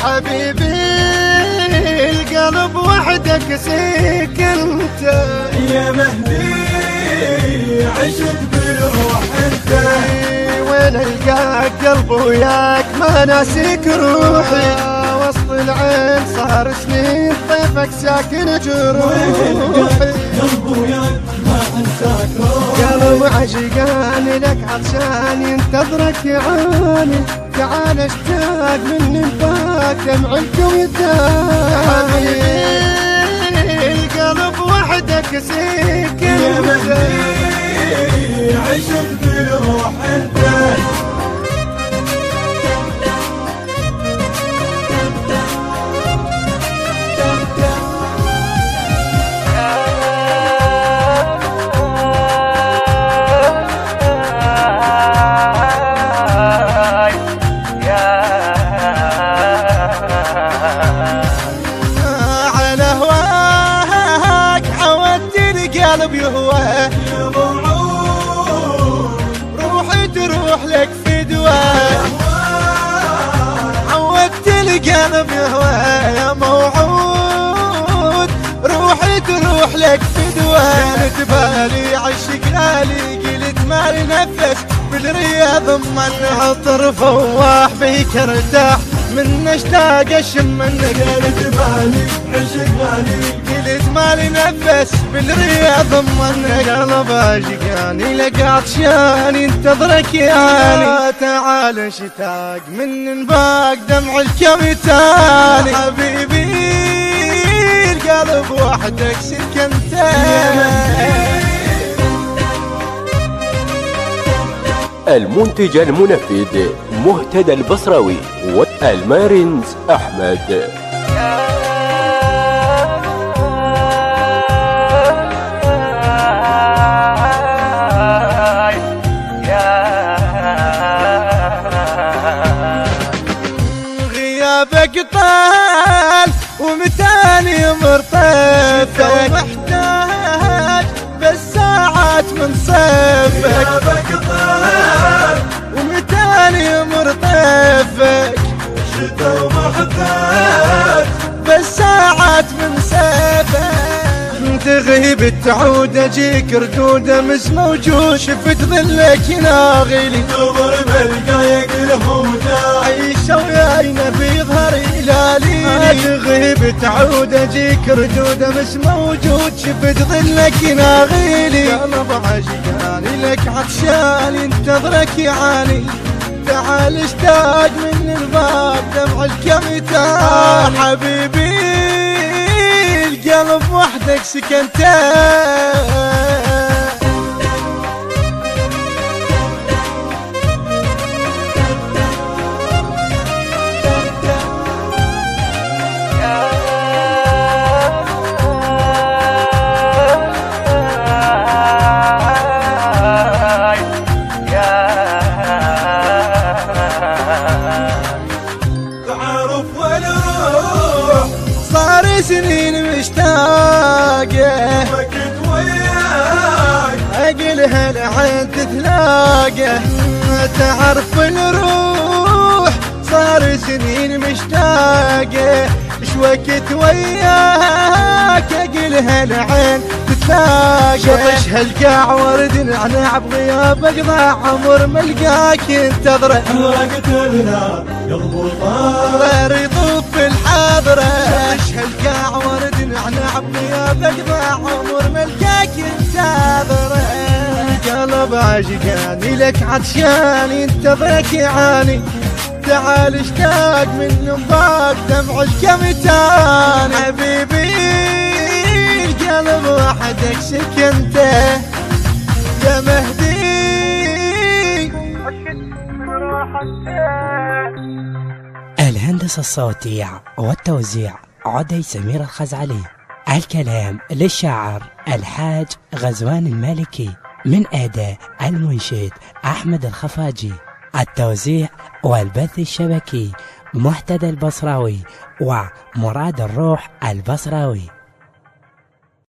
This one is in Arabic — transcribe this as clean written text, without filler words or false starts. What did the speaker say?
حبيبي القلب وحدك سكنت يا مهدي عشت بالروح انت. وين القاك قلب وياك ما ناسيك روحي وسط العين صار سنين طيفك ساكن جروحي قلب وياك ما انساك روحي. قلب عشقاني لك عطشان ينتظرك يعاني تعال اشتاق من نفاك دمع الكويتان حبيبي القلب وحدك سكنت يا مهدي عشت بالروح انت. على هواك عودت القلب يهوى روحي تروح لك فدوى عودت القلب يهوى يا موعود روحي تروح لك فدوى قلت بالي عشق غالي قلت مالي نفس بالرياض منها طرف فواح بيك ارتاح من اشتاق اشم منك قلت بالي عشق غالي قلت مالي نفس بالرياض منك قلب عشقاني لك عطشان ينتظرك ياني تعال اشتاق من انباق دمع الكويتاني حبيبي القلب وحدك سكنت. المنتج المنفذ مهتدى البصراوي والمارنز أحمد. غيابك طال ومتاني مرطفك محتاج بس ساعات من صفك. غيابك طال ومتاني مرطفك شتا ومحتاج بس ساعات من صفك. تغيب تعود اجيك ردوده مش موجود شفت ظلك يناغلي نظر بالقايق الهوده عيشه وياينا بيظهر هلالي. تغيب تعود اجيك ردوده مش موجود شفت ظلك يناغلي قلب عشقاني لك عطشان ينتظرك يعاني تعال اشتاق من الباب دمع الكويتان حبيبي القلب وحدك سكنت. تعرف والروح صار سنين مشتاقه وقت وياك اقلها العين تتلاقى تعرف الروح صار سنين مشتاقه ايش وقت وياك اقلها العين تتلاقى شطش هالقاع ورد نعناع بغيابك ضاع عمر ملقاك ينتظره وقت النار قلبه طار غير يطوف في الحاضره شطش هالقاع ورد نعناع بغيابك ضاع عمر ملقاك ينتظره. قلب عاشقاني لك عطشان ينتظرك يعاني تعال اشتاق من انباق دمع الكويتان حبيبي القلب وحدك سكنته يا مهدي. الهندسة الصوتية والتوزيع عدي سمير الخزعلي. الكلام للشاعر الحاج غزوان المالكي من أداء المنشد أحمد الخفاجي. التوزيع والبث الشبكي مهتدى البصراوي ومراد الروح البصراوي.